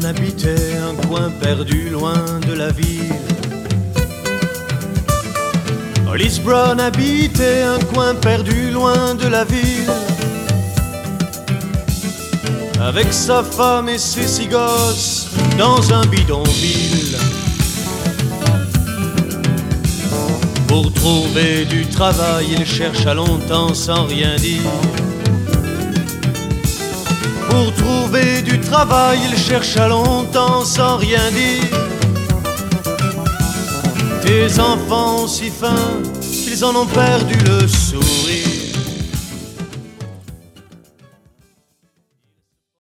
habitait un coin perdu loin de la ville. Hollis Brown habitait un coin perdu loin de la ville, avec sa femme et ses 6 gosses dans un bidonville. Pour trouver du travail, il chercha longtemps sans rien dire. Pour trouver du travail, il chercha longtemps sans rien dire. Tes enfants ont si faim qu'ils en ont perdu le sourire.